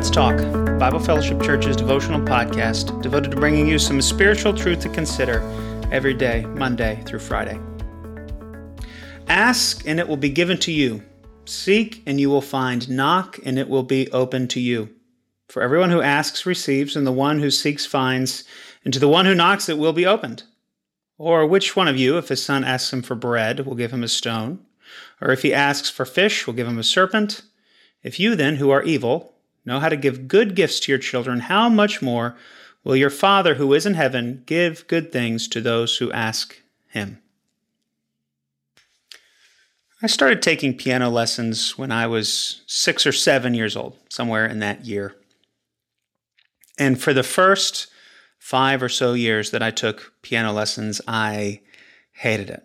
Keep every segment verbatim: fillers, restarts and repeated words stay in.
Let's Talk, Bible Fellowship Church's devotional podcast devoted to bringing you some spiritual truth to consider every day, Monday through Friday. Ask, and it will be given to you. Seek, and you will find. Knock, and it will be open to you. For everyone who asks receives, and the one who seeks finds, and to the one who knocks it will be opened. Or which one of you, if his son asks him for bread, will give him a stone? Or if he asks for fish, will give him a serpent? If you then, who are evil, know how to give good gifts to your children, how much more will your Father who is in heaven give good things to those who ask him? I started taking piano lessons when I was six or seven years old, somewhere in that year. And for the first five or so years that I took piano lessons, I hated it.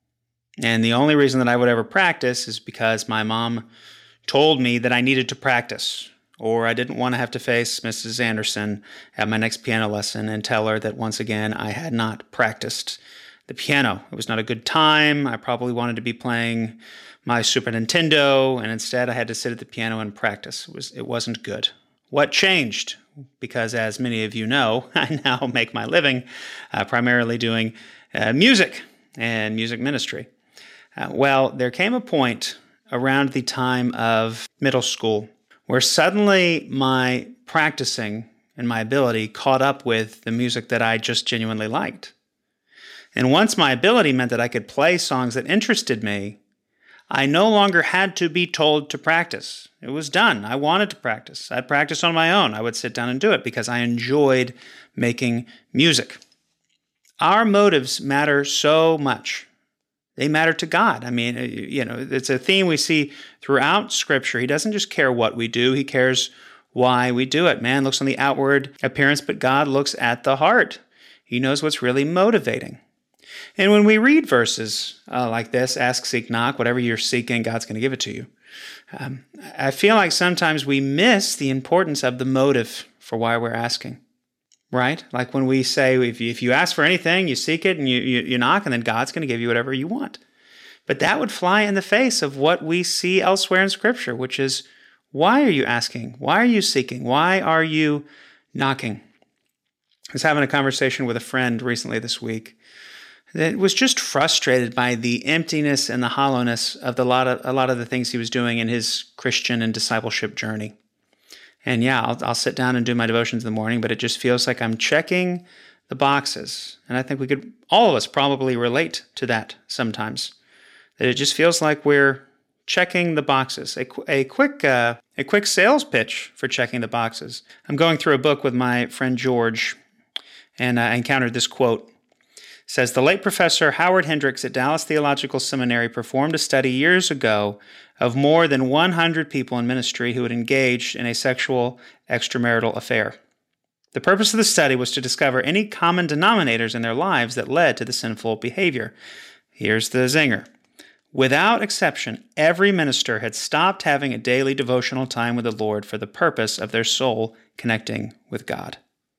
And the only reason that I would ever practice is because my mom told me that I needed to practice, or I didn't want to have to face Missus Anderson at my next piano lesson and tell her that once again I had not practiced the piano. It was not a good time. I probably wanted to be playing my Super Nintendo, and instead I had to sit at the piano and practice. It was, it wasn't good. What changed? Because as many of you know, I now make my living uh, primarily doing uh, music and music ministry. Uh, well, there came a point around the time of middle school where suddenly my practicing and my ability caught up with the music that I just genuinely liked. And once my ability meant that I could play songs that interested me, I no longer had to be told to practice. It was done. I wanted to practice. I'd practice on my own. I would sit down and do it because I enjoyed making music. Our motives matter so much. They matter to God. I mean, you know, it's a theme we see throughout Scripture. He doesn't just care what we do. He cares why we do it. Man looks on the outward appearance, but God looks at the heart. He knows what's really motivating. And when we read verses uh, like this, ask, seek, knock, whatever you're seeking, God's going to give it to you. Um, I feel like sometimes we miss the importance of the motive for why we're asking. Right? Like when we say, if you, if you ask for anything, you seek it and you, you, you knock, and then God's going to give you whatever you want. But that would fly in the face of what we see elsewhere in Scripture, which is, why are you asking? Why are you seeking? Why are you knocking? I was having a conversation with a friend recently this week that was just frustrated by the emptiness and the hollowness of the lot of, a lot of the things he was doing in his Christian and discipleship journey. And yeah, I'll, I'll sit down and do my devotions in the morning, but it just feels like I'm checking the boxes. And I think we could, all of us probably relate to that sometimes. That it just feels like we're checking the boxes. A, a quick uh, a quick sales pitch for checking the boxes. I'm going through a book with my friend George, and I encountered this quote. It says, the late Professor Howard Hendricks at Dallas Theological Seminary performed a study years ago of more than one hundred people in ministry who had engaged in a sexual extramarital affair. The purpose of the study was to discover any common denominators in their lives that led to the sinful behavior. Here's the zinger. Without exception, every minister had stopped having a daily devotional time with the Lord for the purpose of their soul connecting with God.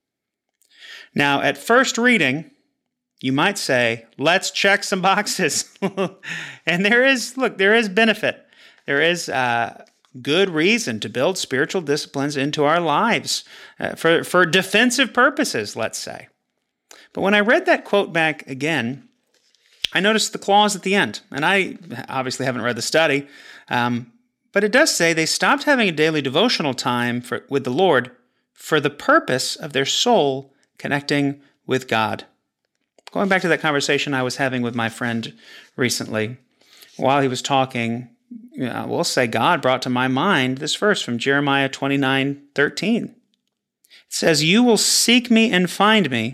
Now, at first reading, you might say, let's check some boxes. And there is, look, there is benefit. There is uh, good reason to build spiritual disciplines into our lives uh, for, for defensive purposes, let's say. But when I read that quote back again, I noticed the clause at the end. And I obviously haven't read the study, um, but it does say they stopped having a daily devotional time for, with the Lord for the purpose of their soul connecting with God. Going back to that conversation I was having with my friend recently, while he was talking, you know, we'll say God brought to my mind this verse from Jeremiah twenty-nine thirteen. It says, you will seek me and find me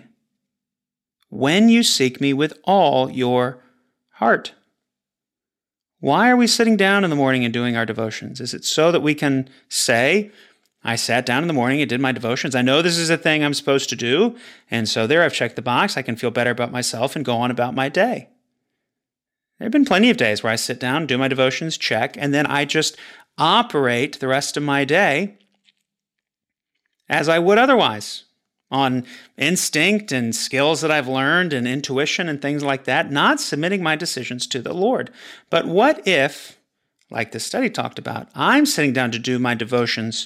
when you seek me with all your heart. Why are we sitting down in the morning and doing our devotions? Is it so that we can say, I sat down in the morning and did my devotions. I know this is a thing I'm supposed to do, and so there I've checked the box. I can feel better about myself and go on about my day. There have been plenty of days where I sit down, do my devotions, check, and then I just operate the rest of my day as I would otherwise, on instinct and skills that I've learned and intuition and things like that, not submitting my decisions to the Lord. But what if, like this study talked about, I'm sitting down to do my devotions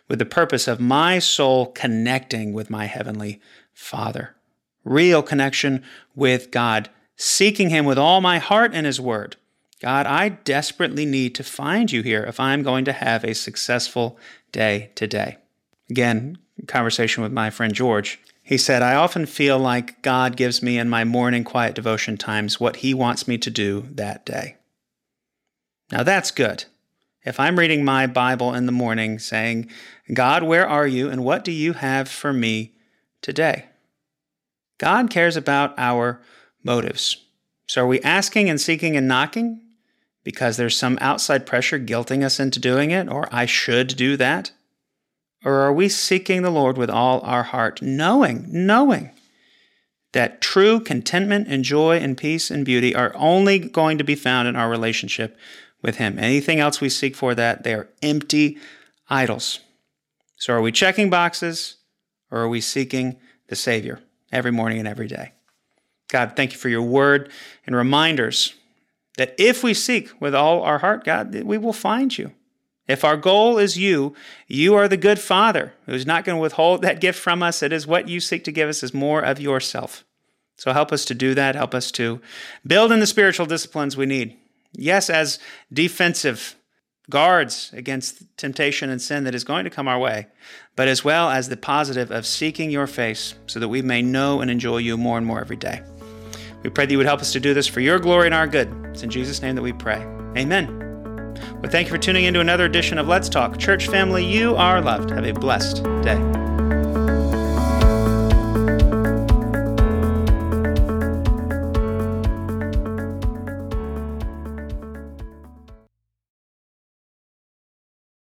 with the purpose of my soul connecting with my Heavenly Father. Real connection with God, seeking Him with all my heart and His Word. God, I desperately need to find you here if I'm going to have a successful day today. Again, conversation with my friend George. He said, I often feel like God gives me in my morning quiet devotion times what He wants me to do that day. Now that's good. If I'm reading my Bible in the morning saying, God, where are you and what do you have for me today? God cares about our motives. So are we asking and seeking and knocking because there's some outside pressure guilting us into doing it, or I should do that? Or are we seeking the Lord with all our heart, knowing, knowing that true contentment and joy and peace and beauty are only going to be found in our relationship with Him? Anything else we seek for that, they are empty idols. So are we checking boxes, or are we seeking the Savior every morning and every day? God, thank you for your word and reminders that if we seek with all our heart, God, we will find you. If our goal is you, you are the good Father who's not going to withhold that gift from us. It is what you seek to give us is more of yourself. So help us to do that. Help us to build in the spiritual disciplines we need. Yes, as defensive guards against temptation and sin that is going to come our way, but as well as the positive of seeking your face so that we may know and enjoy you more and more every day. We pray that you would help us to do this for your glory and our good. It's in Jesus' name that we pray. Amen. Well, thank you for tuning in to another edition of Let's Talk. Church family, you are loved. Have a blessed day.